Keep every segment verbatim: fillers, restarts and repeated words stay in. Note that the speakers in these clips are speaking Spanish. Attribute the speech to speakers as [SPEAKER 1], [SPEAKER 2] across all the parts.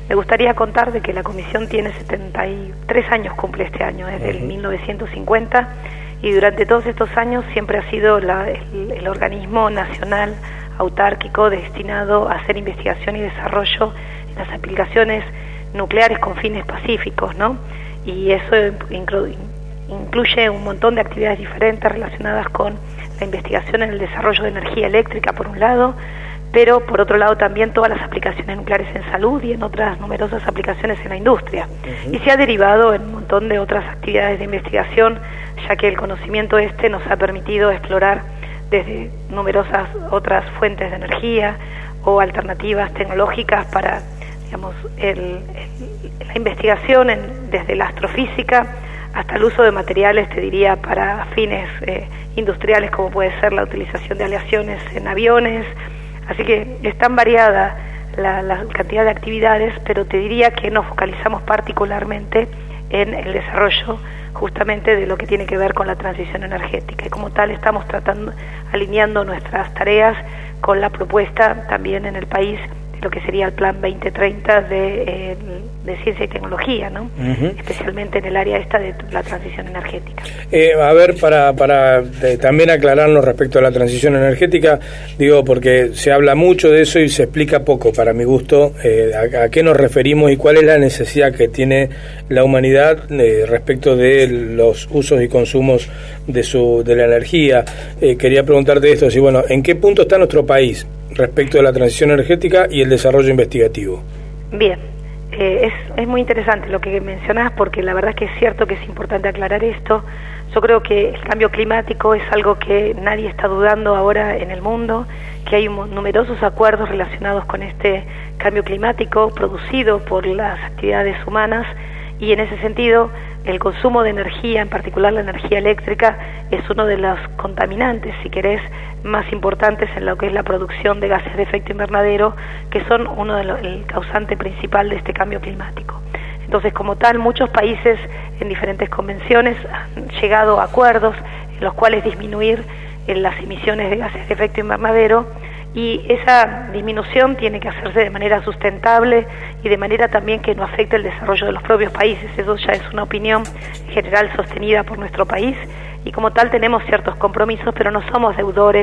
[SPEAKER 1] Me gustaría contar de que la Comisión tiene setenta y tres años, cumple este año, desde el mil novecientos cincuenta, y durante todos estos años siempre ha sido la, el, el organismo nacional autárquico destinado a hacer investigación y desarrollo en las aplicaciones nucleares con fines pacíficos, ¿no? Y eso inclu incluye un montón de actividades diferentes relacionadas con la investigación en el desarrollo de energía eléctrica, por un lado, pero por otro lado también todas las aplicaciones nucleares en salud y en otras numerosas aplicaciones en la industria. Uh-huh. Y se ha derivado en un montón de otras actividades de investigación, ya que el conocimiento este nos ha permitido explorar desde numerosas otras fuentes de energía o alternativas tecnológicas para, digamos, el, el, la investigación en, desde la astrofísica hasta el uso de materiales, te diría, para fines eh, industriales, como puede ser la utilización de aleaciones en aviones. Así que es tan variada la, la cantidad de actividades, pero te diría que nos focalizamos particularmente en el desarrollo justamente de lo que tiene que ver con la transición energética, y como tal estamos tratando, alineando nuestras tareas con la propuesta también en el país de lo que sería el Plan veinte treinta de, eh, de ciencia y tecnología, ¿no? Uh-huh. Especialmente en el área esta de la transición energética.
[SPEAKER 2] Eh, a ver, para, para eh, también aclararnos respecto a la transición energética, digo, porque se habla mucho de eso y se explica poco, para mi gusto, eh, a, a qué nos referimos y cuál es la necesidad que tiene la humanidad eh, respecto de los usos y consumos de su de la energía. Eh, quería preguntarte esto, si bueno, ¿en qué punto está nuestro país respecto de la transición energética y el desarrollo investigativo?
[SPEAKER 1] Bien, eh, es, es muy interesante lo que mencionás, porque la verdad es que es cierto que es importante aclarar esto. Yo creo que el cambio climático es algo que nadie está dudando ahora en el mundo, que hay numerosos acuerdos relacionados con este cambio climático producido por las actividades humanas, y en ese sentido el consumo de energía, en particular la energía eléctrica, es uno de los contaminantes, si querés, más importantes en lo que es la producción de gases de efecto invernadero, que son uno de los, el causante principal de este cambio climático. Entonces, como tal, muchos países en diferentes convenciones han llegado a acuerdos en los cuales disminuir eh, las emisiones de gases de efecto invernadero, y esa disminución tiene que hacerse de manera sustentable y de manera también que no afecte el desarrollo de los propios países. Eso ya es una opinión general sostenida por nuestro país, y como tal tenemos ciertos compromisos, pero no somos deudores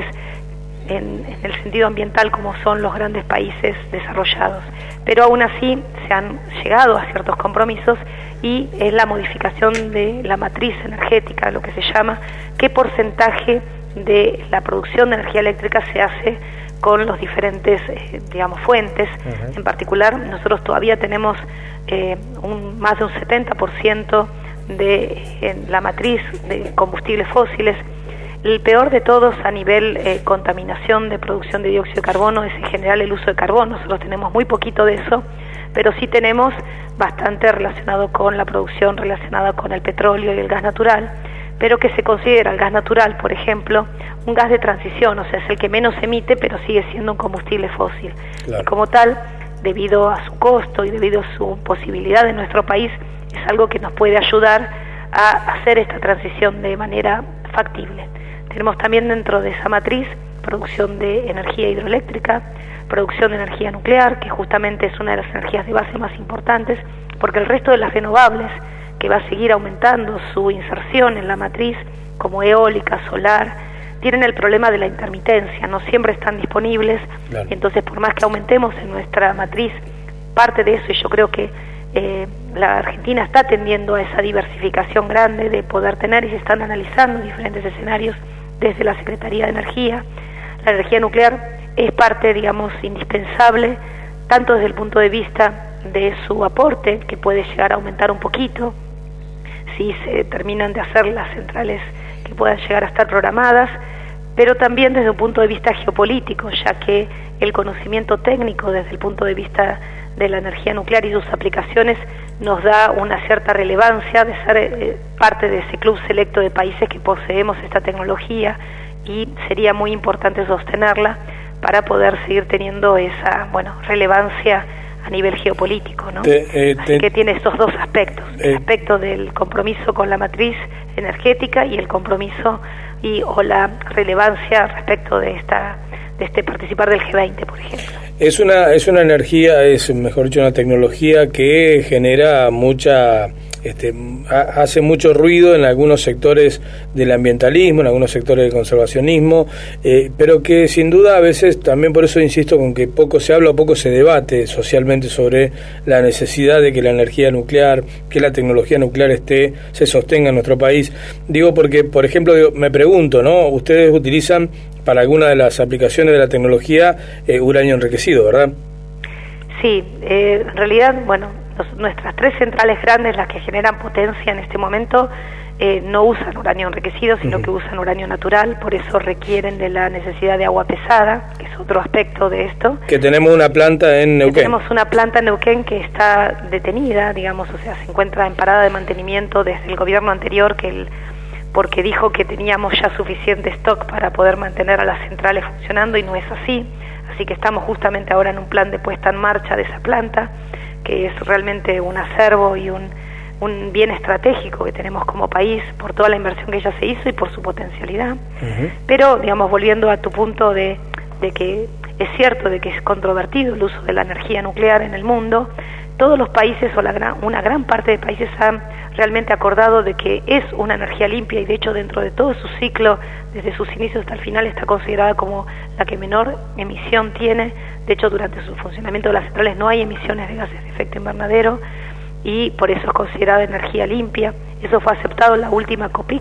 [SPEAKER 1] en, en el sentido ambiental como son los grandes países desarrollados. Pero aún así se han llegado a ciertos compromisos, y es la modificación de la matriz energética, lo que se llama, qué porcentaje de la producción de energía eléctrica se hace con los diferentes, eh, digamos, fuentes. Uh-huh. En particular, nosotros todavía tenemos eh, un, más de un setenta por ciento de en la matriz de combustibles fósiles. El peor de todos a nivel eh, contaminación de producción de dióxido de carbono es en general el uso de carbón. Nosotros tenemos muy poquito de eso, pero sí tenemos bastante relacionado con la producción relacionada con el petróleo y el gas natural, pero que se considera el gas natural, por ejemplo, un gas de transición, o sea, es el que menos emite, pero sigue siendo un combustible fósil. Claro. Y como tal, debido a su costo y debido a su posibilidad en nuestro país, es algo que nos puede ayudar a hacer esta transición de manera factible. Tenemos también dentro de esa matriz producción de energía hidroeléctrica, producción de energía nuclear, que justamente es una de las energías de base más importantes, porque el resto de las renovables, que va a seguir aumentando su inserción en la matriz, como eólica, solar, tienen el problema de la intermitencia, no siempre están disponibles. Claro. Entonces, por más que aumentemos en nuestra matriz parte de eso, y yo creo que eh, la Argentina está tendiendo a esa diversificación grande de poder tener, y se están analizando diferentes escenarios desde la Secretaría de Energía. La energía nuclear es parte, digamos, indispensable, tanto desde el punto de vista de su aporte, que puede llegar a aumentar un poquito si se terminan de hacer las centrales que puedan llegar a estar programadas, pero también desde un punto de vista geopolítico, ya que el conocimiento técnico desde el punto de vista de la energía nuclear y sus aplicaciones nos da una cierta relevancia de ser eh, parte de ese club selecto de países que poseemos esta tecnología, y sería muy importante sostenerla para poder seguir teniendo esa, bueno, relevancia a nivel geopolítico, ¿no? Te, eh, Así te, que tiene estos dos aspectos, eh, el aspecto del compromiso con la matriz energética y el compromiso y o la relevancia respecto de esta de este participar del G veinte, por ejemplo.
[SPEAKER 2] Es una, es una energía, es mejor dicho, una tecnología que genera mucha... Este, hace mucho ruido en algunos sectores del ambientalismo, en algunos sectores del conservacionismo, eh, pero que sin duda a veces, también por eso insisto con que poco se habla o poco se debate socialmente sobre la necesidad de que la energía nuclear, que la tecnología nuclear esté, se sostenga en nuestro país. Digo porque, por ejemplo, digo, me pregunto, ¿no? Ustedes utilizan para alguna de las aplicaciones de la tecnología eh, uranio enriquecido, ¿verdad?
[SPEAKER 1] Sí, eh, en realidad, bueno, Los, nuestras tres centrales grandes, las que generan potencia en este momento, eh, no usan uranio enriquecido, sino uh-huh. que usan uranio natural, por eso requieren de la necesidad de agua pesada, que es otro aspecto de esto.
[SPEAKER 2] Que tenemos una planta en Neuquén.
[SPEAKER 1] Que tenemos una planta en Neuquén que está detenida, digamos, o sea, se encuentra en parada de mantenimiento desde el gobierno anterior, que el, porque dijo que teníamos ya suficiente stock para poder mantener a las centrales funcionando, y no es así. Así que estamos justamente ahora en un plan de puesta en marcha de esa planta, que es realmente un acervo y un, un bien estratégico que tenemos como país por toda la inversión que ya se hizo y por su potencialidad. Uh-huh. Pero, digamos, volviendo a tu punto de, de que es cierto de que es controvertido el uso de la energía nuclear en el mundo, todos los países o la gran, una gran parte de países han realmente acordado de que es una energía limpia, y de hecho dentro de todo su ciclo, desde sus inicios hasta el final, está considerada como la que menor emisión tiene. De hecho, durante su funcionamiento de las centrales no hay emisiones de gases de efecto invernadero, y por eso es considerada energía limpia. Eso fue aceptado en la última COPIC,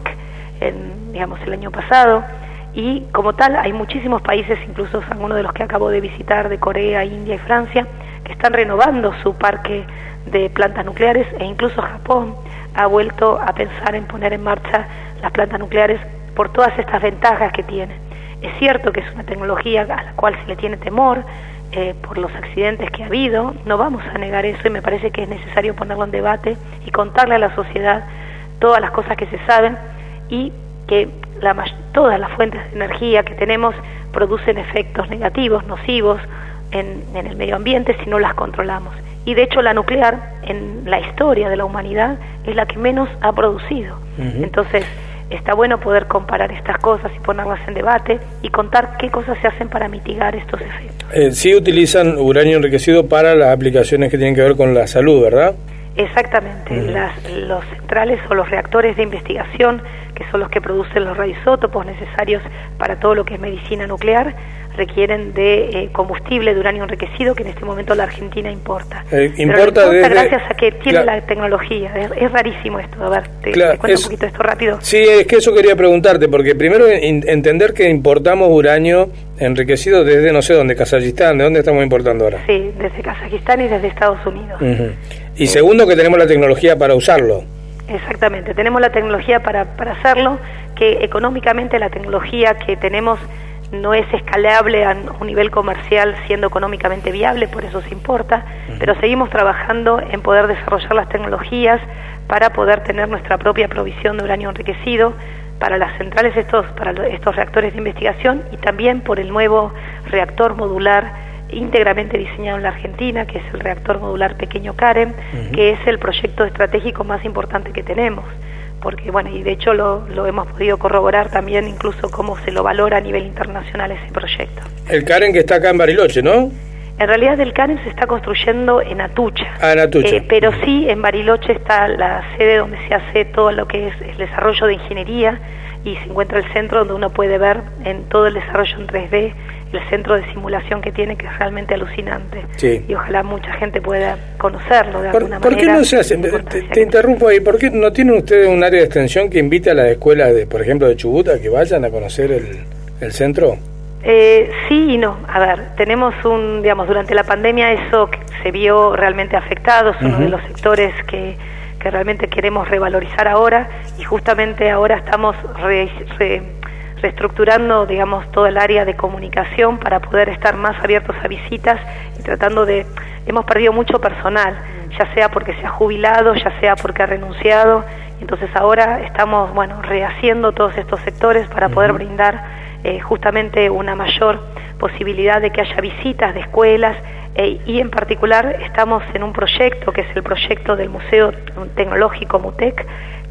[SPEAKER 1] en, digamos, el año pasado, y como tal hay muchísimos países, incluso algunos de los que acabo de visitar, de Corea, India y Francia, que están renovando su parque de plantas nucleares, e incluso Japón ha vuelto a pensar en poner en marcha las plantas nucleares por todas estas ventajas que tiene. Es cierto que es una tecnología a la cual se le tiene temor eh, por los accidentes que ha habido, no vamos a negar eso, y me parece que es necesario ponerlo en debate y contarle a la sociedad todas las cosas que se saben, y que la, todas las fuentes de energía que tenemos producen efectos negativos, nocivos en, en el medio ambiente si no las controlamos. Y de hecho la nuclear en la historia de la humanidad es la que menos ha producido. Uh-huh. Entonces está bueno poder comparar estas cosas y ponerlas en debate y contar qué cosas se hacen para mitigar estos efectos.
[SPEAKER 2] Eh, sí utilizan uranio enriquecido para las aplicaciones que tienen que ver con la salud, ¿verdad?
[SPEAKER 1] Exactamente. Uh-huh. Las, los centrales o los reactores de investigación, que son los que producen los radioisótopos necesarios para todo lo que es medicina nuclear, requieren de eh, combustible de uranio enriquecido, que en este momento la Argentina importa. Eh, importa, Pero importa desde... gracias a que tiene claro. la tecnología. Es, es rarísimo esto. A ver, te, claro, te cuento es... un poquito esto rápido.
[SPEAKER 2] Sí, es que eso quería preguntarte, porque primero in, entender que importamos uranio enriquecido desde no sé dónde, Kazajistán, ¿de dónde estamos importando ahora?
[SPEAKER 1] Sí, desde Kazajistán y desde Estados Unidos.
[SPEAKER 2] Uh-huh. Y segundo, que tenemos la tecnología para usarlo.
[SPEAKER 1] Exactamente, tenemos la tecnología para, para hacerlo, que económicamente la tecnología que tenemos no es escalable a un nivel comercial siendo económicamente viable, por eso se importa, uh-huh. pero seguimos trabajando en poder desarrollar las tecnologías para poder tener nuestra propia provisión de uranio enriquecido para las centrales, estos, para estos reactores de investigación, y también por el nuevo reactor modular íntegramente diseñado en la Argentina, que es el reactor modular pequeño CAREM, uh-huh. que es el proyecto estratégico más importante que tenemos, porque bueno, y de hecho lo, lo hemos podido corroborar también, incluso cómo se lo valora a nivel internacional ese proyecto.
[SPEAKER 2] El CAREM que está acá en Bariloche, ¿no?
[SPEAKER 1] En realidad el CAREM se está construyendo en Atucha,
[SPEAKER 2] ah, en Atucha.
[SPEAKER 1] Eh, pero sí en Bariloche está la sede donde se hace todo lo que es el desarrollo de ingeniería, y se encuentra el centro donde uno puede ver en todo el desarrollo en tres D el centro de simulación que tiene, que es realmente alucinante. Sí. Y ojalá mucha gente pueda conocerlo de
[SPEAKER 2] ¿Por,
[SPEAKER 1] alguna
[SPEAKER 2] ¿por
[SPEAKER 1] manera.
[SPEAKER 2] ¿Por qué no se hace? Te, te interrumpo ahí. ¿Por qué no tienen ustedes un área de extensión que invite a las escuelas, de, por ejemplo, de Chubut, a que vayan a conocer el, el centro?
[SPEAKER 1] Eh, sí y no. A ver, tenemos un, digamos, durante la pandemia eso se vio realmente afectado, es uno uh-huh. de los sectores que, que realmente queremos revalorizar ahora, y justamente ahora estamos re, re, reestructurando, digamos, todo el área de comunicación para poder estar más abiertos a visitas y tratando de... Hemos perdido mucho personal, ya sea porque se ha jubilado, ya sea porque ha renunciado, y entonces ahora estamos, bueno, rehaciendo todos estos sectores para poder uh-huh. brindar eh, justamente una mayor posibilidad de que haya visitas de escuelas, eh, y en particular estamos en un proyecto que es el proyecto del Museo Tecnológico MUTEC,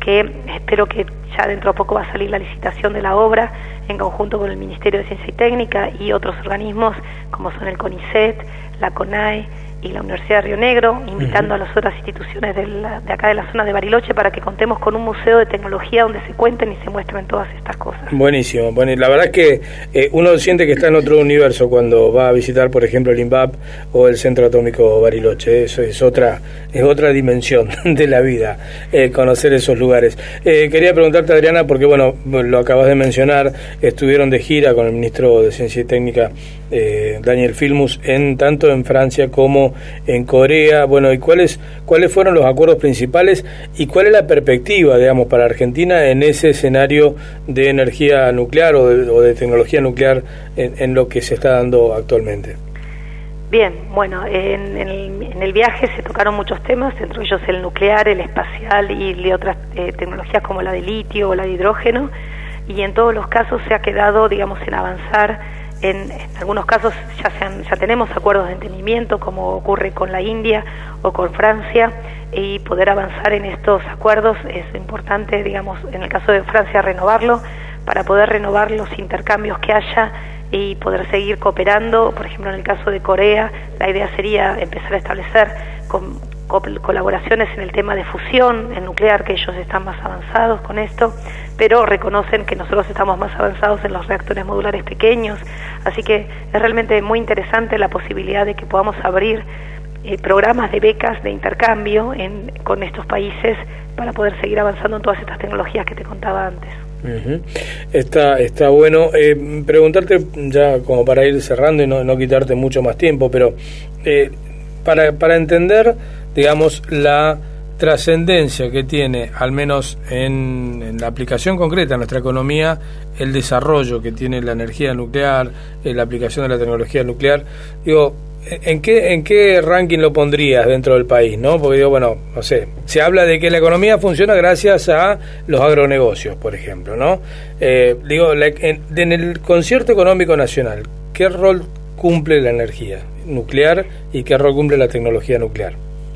[SPEAKER 1] que espero que ya dentro de poco va a salir la licitación de la obra en conjunto con el Ministerio de Ciencia y Técnica y otros organismos como son el CONICET, la CONAE y la Universidad de Río Negro, invitando uh-huh. a las otras instituciones de, la, de acá de la zona de Bariloche para que contemos con un museo de tecnología donde se cuenten y se muestren todas estas cosas.
[SPEAKER 2] Buenísimo, bueno, la verdad es que eh, uno siente que está en otro universo cuando va a visitar, por ejemplo, el INVAP o el Centro Atómico Bariloche. Eso es otra es otra dimensión de la vida, eh, conocer esos lugares. Eh, quería preguntarte, Adriana, porque bueno, lo acabas de mencionar, estuvieron de gira con el ministro de Ciencia y Técnica, eh, Daniel Filmus, en tanto en Francia como en Corea. Bueno, ¿y cuáles cuáles fueron los acuerdos principales y cuál es la perspectiva, digamos, para Argentina en ese escenario de energía nuclear o de, o de tecnología nuclear en, en lo que se está dando actualmente?
[SPEAKER 1] Bien, bueno, en, en, el, en el viaje se tocaron muchos temas, entre ellos el nuclear, el espacial y de otras eh, tecnologías como la de litio o la de hidrógeno, y en todos los casos se ha quedado, digamos, en avanzar. En, en algunos casos ya, se han, ya tenemos acuerdos de entendimiento, como ocurre con la India o con Francia, y poder avanzar en estos acuerdos es importante, digamos, en el caso de Francia, renovarlo, para poder renovar los intercambios que haya y poder seguir cooperando. Por ejemplo, en el caso de Corea, la idea sería empezar a establecer con, con, colaboraciones en el tema de fusión, en nuclear, que ellos están más avanzados con esto, pero reconocen que nosotros estamos más avanzados en los reactores modulares pequeños, así que es realmente muy interesante la posibilidad de que podamos abrir eh, programas de becas de intercambio en, con estos países para poder seguir avanzando en todas estas tecnologías que te contaba antes.
[SPEAKER 2] Uh-huh. Está está bueno. Eh, preguntarte, ya como para ir cerrando y no, no quitarte mucho más tiempo, pero eh, para, para entender, digamos, la trascendencia que tiene, al menos en, en la aplicación concreta en nuestra economía, el desarrollo que tiene la energía nuclear, eh, la aplicación de la tecnología nuclear, digo, ¿en qué en qué ranking lo pondrías dentro del país, no? Porque digo, bueno, no sé, se habla de que la economía funciona gracias a los agronegocios, por ejemplo, ¿no? Eh, digo, la, en, en el concierto económico nacional, ¿qué rol cumple la energía nuclear y qué rol cumple la tecnología nuclear?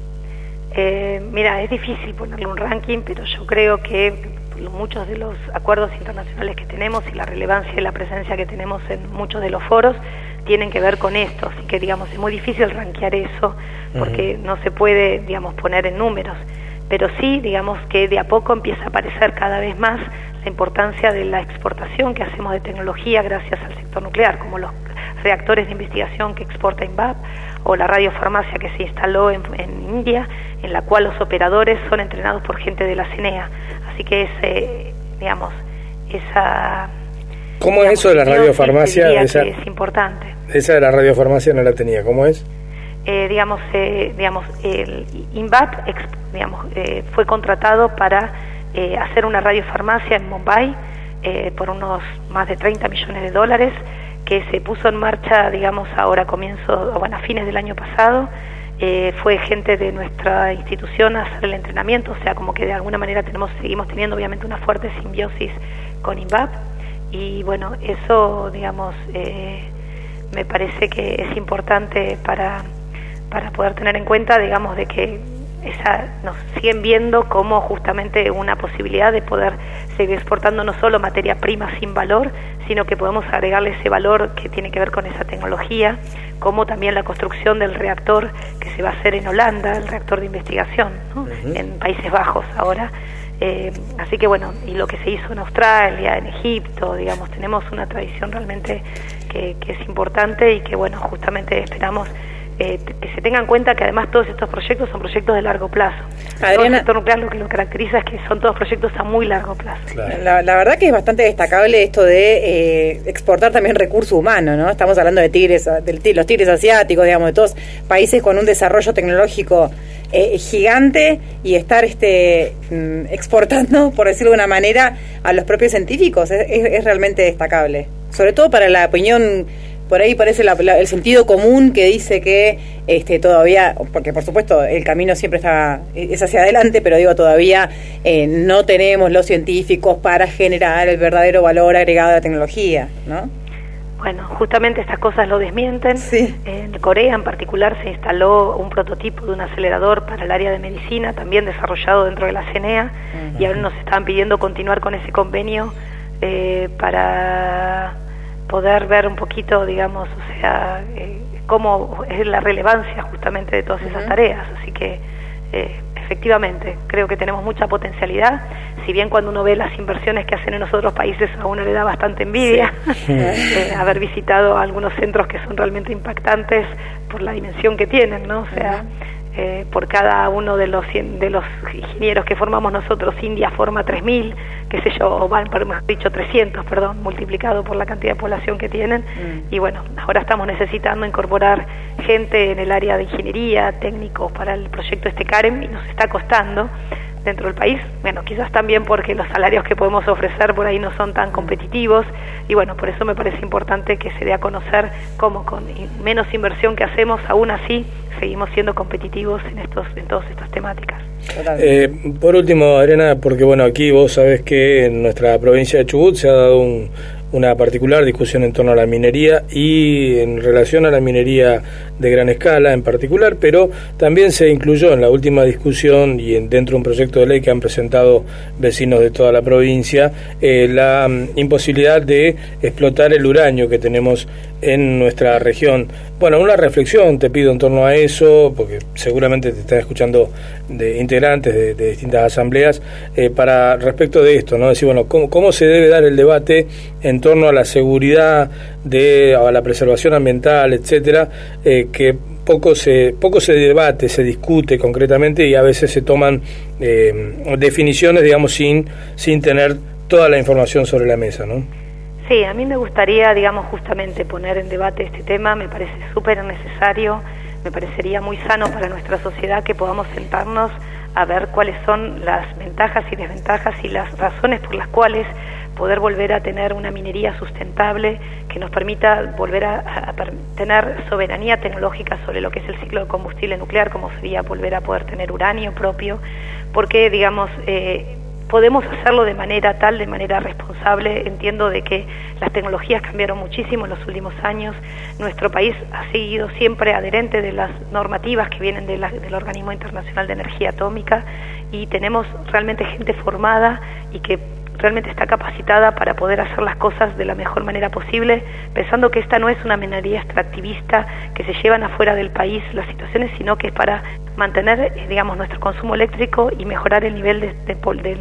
[SPEAKER 1] Eh, mira, es difícil ponerle un ranking, pero yo creo que muchos de los acuerdos internacionales que tenemos y la relevancia y la presencia que tenemos en muchos de los foros tienen que ver con esto, así que digamos es muy difícil rankear eso porque uh-huh. no se puede, digamos, poner en números, pero sí, digamos que de a poco empieza a aparecer cada vez más la importancia de la exportación que hacemos de tecnología gracias al sector nuclear, como los reactores de investigación que exporta INVAP o la radiofarmacia que se instaló en, en India, en la cual los operadores son entrenados por gente de la CENEA, así que es, eh, digamos, esa...
[SPEAKER 2] ¿Cómo digamos, es eso de la radiofarmacia?
[SPEAKER 1] Esa, es importante.
[SPEAKER 2] Esa de la radiofarmacia no la tenía, ¿cómo es?
[SPEAKER 1] Eh, digamos, eh, digamos, el INVAP, ex, digamos, eh, fue contratado para eh, hacer una radiofarmacia en Mumbai eh, por unos más de treinta millones de dólares, que se puso en marcha, digamos, ahora comienzo, bueno, a fines del año pasado. Eh, fue gente de nuestra institución a hacer el entrenamiento, o sea, como que de alguna manera tenemos seguimos teniendo obviamente una fuerte simbiosis con INVAP, y bueno, eso, digamos, eh, me parece que es importante para, para poder tener en cuenta, digamos, de que esa, nos siguen viendo como justamente una posibilidad de poder seguir exportando no solo materia prima sin valor, sino que podemos agregarle ese valor que tiene que ver con esa tecnología, como también la construcción del reactor que se va a hacer en Holanda, el reactor de investigación, ¿no? Uh-huh. En Países Bajos ahora. Eh, así que bueno, y lo que se hizo en Australia, en Egipto, digamos, tenemos una tradición realmente que, que es importante y que bueno, justamente esperamos Eh, que se tengan en cuenta que además todos estos proyectos son proyectos de largo plazo. Adriana, todo el sector nuclear lo que lo caracteriza es que son todos proyectos a muy largo plazo.
[SPEAKER 3] Claro. La, la verdad que es bastante destacable esto de eh, exportar también recurso humano, ¿no? Estamos hablando de tigres, de los tigres asiáticos, digamos, de todos países con un desarrollo tecnológico eh, gigante, y estar este mm, exportando, por decirlo de una manera, a los propios científicos es, es, es realmente destacable, sobre todo para la opinión. Por ahí parece la, la, el sentido común que dice que este todavía, porque por supuesto el camino siempre está es hacia adelante, pero digo, todavía eh, no tenemos los científicos para generar el verdadero valor agregado de la tecnología, ¿no?
[SPEAKER 1] Bueno, justamente estas cosas lo desmienten.
[SPEAKER 3] Sí.
[SPEAKER 1] En Corea en particular se instaló un prototipo de un acelerador para el área de medicina, también desarrollado dentro de la C N E A, uh-huh. y ahora nos estaban pidiendo continuar con ese convenio eh, para poder ver un poquito, digamos, o sea, eh, cómo es la relevancia justamente de todas esas uh-huh. tareas. Así que eh, efectivamente creo que tenemos mucha potencialidad, si bien cuando uno ve las inversiones que hacen en los otros países a uno le da bastante envidia sí. eh, haber visitado algunos centros que son realmente impactantes por la dimensión que tienen, ¿no? O sea, uh-huh. eh, por cada uno de los de los ingenieros que formamos nosotros, India forma tres mil, qué sé yo, o van, hemos dicho trescientos, perdón, multiplicado por la cantidad de población que tienen, uh-huh. y bueno, ahora estamos necesitando incorporar gente en el área de ingeniería, técnicos para el proyecto este CAREM, y nos está costando dentro del país, bueno, quizás también porque los salarios que podemos ofrecer por ahí no son tan competitivos, y bueno, por eso me parece importante que se dé a conocer cómo con menos inversión que hacemos, aún así seguimos siendo competitivos en estos en todas estas temáticas.
[SPEAKER 2] Eh, por último, Adriana, porque bueno, aquí vos sabés que en nuestra provincia de Chubut se ha dado un una particular discusión en torno a la minería y en relación a la minería de gran escala en particular, pero también se incluyó en la última discusión y en, dentro de un proyecto de ley que han presentado vecinos de toda la provincia, eh, la um, imposibilidad de explotar el uranio que tenemos en nuestra región. Bueno, una reflexión te pido en torno a eso, porque seguramente te están escuchando de integrantes de, de distintas asambleas, eh, para respecto de esto, ¿no? Decir, bueno, ¿cómo, cómo se debe dar el debate en torno a la seguridad, de, a la preservación ambiental, etcétera, eh, que poco se poco se debate, se discute concretamente y a veces se toman eh, definiciones, digamos, sin sin tener toda la información sobre la mesa, ¿no?
[SPEAKER 1] Sí, a mí me gustaría, digamos, justamente poner en debate este tema, me parece súper necesario, me parecería muy sano para nuestra sociedad que podamos sentarnos a ver cuáles son las ventajas y desventajas y las razones por las cuales poder volver a tener una minería sustentable que nos permita volver a, a, a tener soberanía tecnológica sobre lo que es el ciclo de combustible nuclear, como sería volver a poder tener uranio propio, porque, digamos, eh, podemos hacerlo de manera tal, de manera responsable. Entiendo de que las tecnologías cambiaron muchísimo en los últimos años. Nuestro país ha seguido siempre adherente de las normativas que vienen de la, del Organismo Internacional de Energía Atómica, y tenemos realmente gente formada y que realmente está capacitada para poder hacer las cosas de la mejor manera posible, pensando que esta no es una minería extractivista que se llevan afuera del país las situaciones, sino que es para mantener, digamos, nuestro consumo eléctrico y mejorar el nivel de, de, de, de,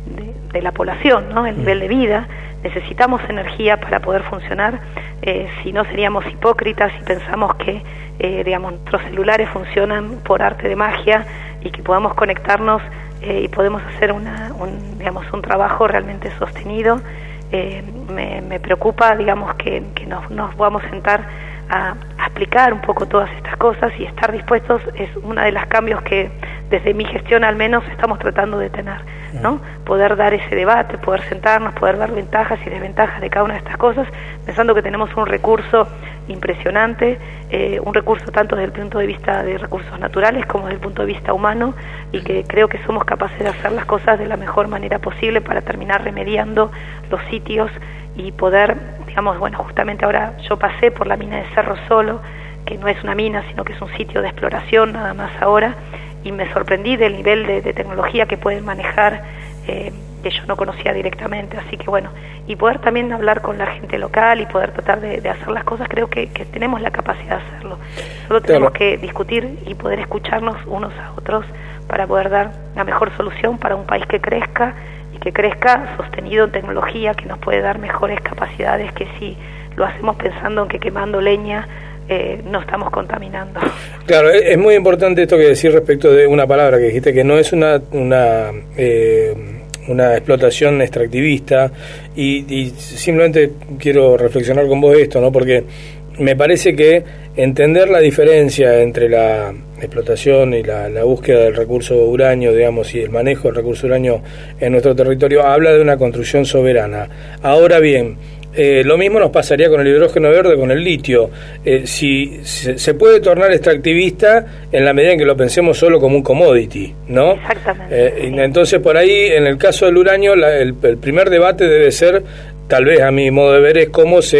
[SPEAKER 1] de la población, ¿no? El nivel de vida. Necesitamos energía para poder funcionar, eh, si no seríamos hipócritas y pensamos que, eh, digamos, nuestros celulares funcionan por arte de magia y que podamos conectarnos Eh, y podemos hacer una, un, digamos, un trabajo realmente sostenido. Eh, me, me preocupa, digamos, que, que nos, nos vamos a sentar a, a explicar un poco todas estas cosas, y estar dispuestos es una de las cambios que desde mi gestión al menos estamos tratando de tener, ¿no? Poder dar ese debate, poder sentarnos, poder dar ventajas y desventajas de cada una de estas cosas, pensando que tenemos un recurso impresionante, eh, un recurso tanto desde el punto de vista de recursos naturales como desde el punto de vista humano, y que creo que somos capaces de hacer las cosas de la mejor manera posible para terminar remediando los sitios y poder, digamos, bueno, justamente ahora yo pasé por la mina de Cerro Solo, que no es una mina, sino que es un sitio de exploración nada más ahora, y me sorprendí del nivel de, de tecnología que pueden manejar, eh, que yo no conocía directamente. Así que bueno, y poder también hablar con la gente local y poder tratar de, de hacer las cosas, creo que, que tenemos la capacidad de hacerlo. Solo tenemos que discutir y poder escucharnos unos a otros para poder dar la mejor solución para un país que crezca, y que crezca sostenido en tecnología, que nos puede dar mejores capacidades que si lo hacemos pensando en que quemando leña Eh, no estamos contaminando.
[SPEAKER 2] Claro, es, es muy importante esto que decís respecto de una palabra que dijiste, que no es una una eh, una explotación extractivista, y, y simplemente quiero reflexionar con vos esto, ¿no? Porque me parece que entender la diferencia entre la explotación y la, la búsqueda del recurso uranio, digamos, y el manejo del recurso uranio en nuestro territorio, habla de una construcción soberana. Ahora bien, Eh, lo mismo nos pasaría con el hidrógeno verde, con el litio. Eh, si se, se puede tornar extractivista en la medida en que lo pensemos solo como un commodity, ¿no?
[SPEAKER 1] Exactamente.
[SPEAKER 2] Eh,
[SPEAKER 1] sí.
[SPEAKER 2] Entonces, por ahí, en el caso del uranio, la, el, el primer debate debe ser, tal vez a mi modo de ver, es cómo se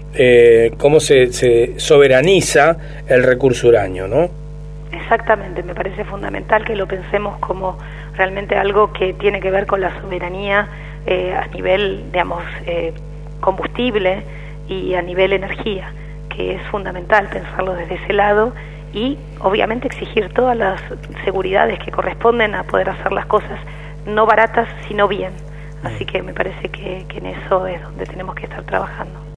[SPEAKER 2] eh, cómo se, se soberaniza el recurso uranio, ¿no?
[SPEAKER 1] Exactamente, me parece fundamental que lo pensemos como realmente algo que tiene que ver con la soberanía eh, a nivel, digamos, eh, combustible y a nivel energía, que es fundamental pensarlo desde ese lado y obviamente exigir todas las seguridades que corresponden a poder hacer las cosas no baratas, sino bien. Así que me parece que, que en eso es donde tenemos que estar trabajando.